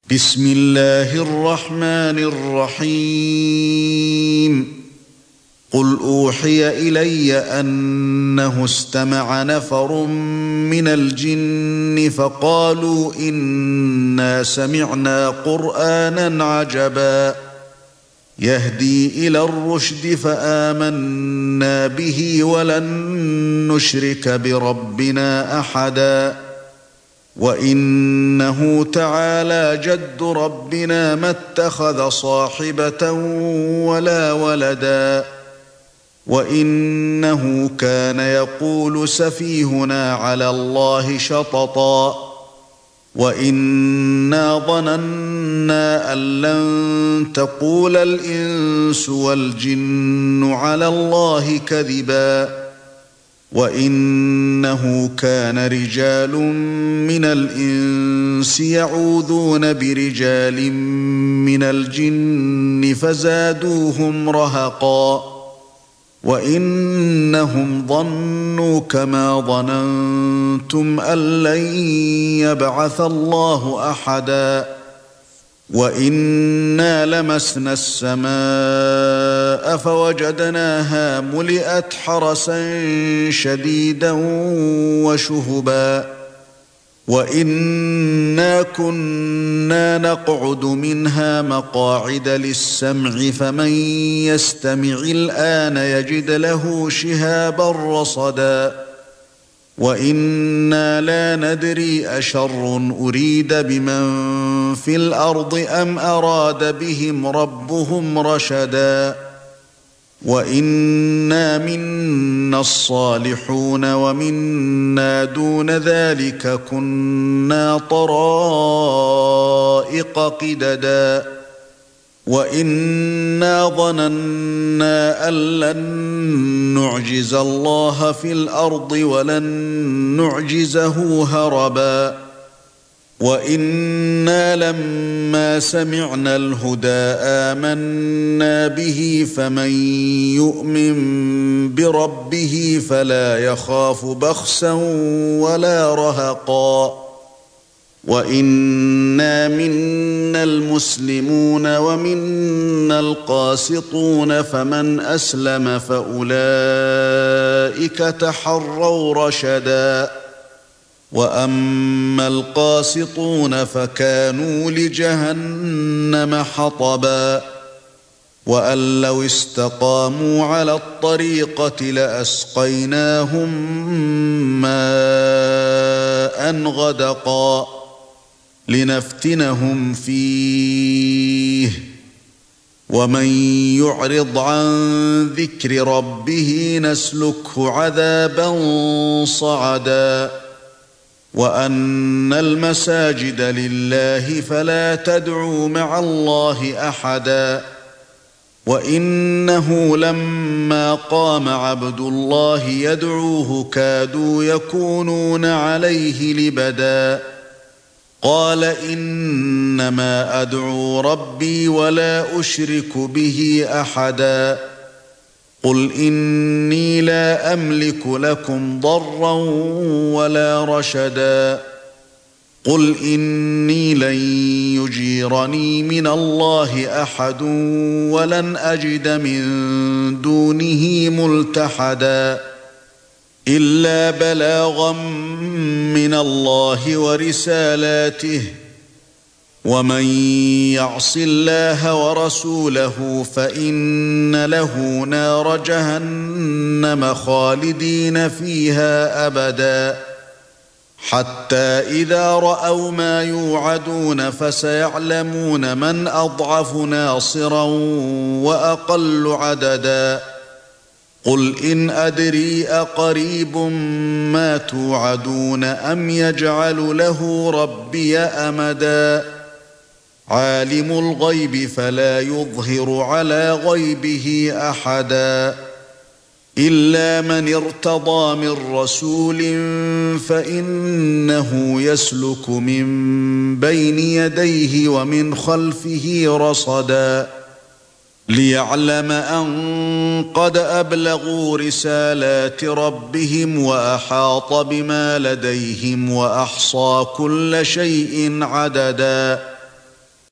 بسم الله الرحمن الرحيم قل أوحي إلي أنه استمع نفر من الجن فقالوا إنا سمعنا قرآنا عجبا يهدي إلى الرشد فآمنا به ولن نشرك بربنا أحدا وإنه تعالى جد ربنا ما اتخذ صاحبة ولا ولدا وإنه كان يقول سفيهنا على الله شططا وإنا ظننا أن لن تقول الإنس والجن على الله كذبا وإنه كان رجال من الإنس يعوذون برجال من الجن فزادوهم رهقا وإنهم ظنوا كما ظننتم أن لن يبعث الله أحدا وإنا لمسنا السماء فوجدناها ملئت حرسا شديدا وشهبا وإنا كنا نقعد منها مقاعد للسمع فمن يستمع الآن يجد له شهابا رصدا وإنا لا ندري أشر أريد بمن في الأرض أم أراد بهم ربهم رشدا وإنا منا الصالحون ومنا دون ذلك كنا طرائق قددا وإنا ظننا أن لن نعجز الله في الأرض ولن نعجزه هربا وإنا لما سمعنا الهدى آمنا به فمن يؤمن بربه فلا يخاف بخسا ولا رهقا وإنا منا المسلمون ومنا القاسطون فمن أسلم فأولئك تحروا رشدا وأما القاسطون فكانوا لجهنم حطبا وأن لو استقاموا على الطريقة لأسقيناهم ماء غدقا لنفتنهم فيه ومن يعرض عن ذكر ربه نسلكه عذابا صعدا وأن المساجد لله فلا تدعوا مع الله أحدا وإنه لما قام عبد الله يدعوه كادوا يكونون عليه لبدا قال إنما أدعو ربي ولا أشرك به أحدا قل إني لا أملك لكم ضرا ولا رشدا قل إني لن يجيرني من الله أحد ولن أجد من دونه ملتحدا إلا بلاغا من الله ورسالاته ومن يعص الله ورسوله فإن له نار جهنم خالدين فيها أبدا حتى إذا رأوا ما يوعدون فسيعلمون من أضعف ناصرا وأقل عددا قل إن أدري أقريب ما توعدون أم يجعل له ربي أمدا عالم الغيب فلا يظهر على غيبه أحدا إلا من ارتضى من رسول فإنه يسلك من بين يديه ومن خلفه رصدا ليعلم أن قد أبلغوا رسالات ربهم وأحاط بما لديهم وأحصى كل شيء عددا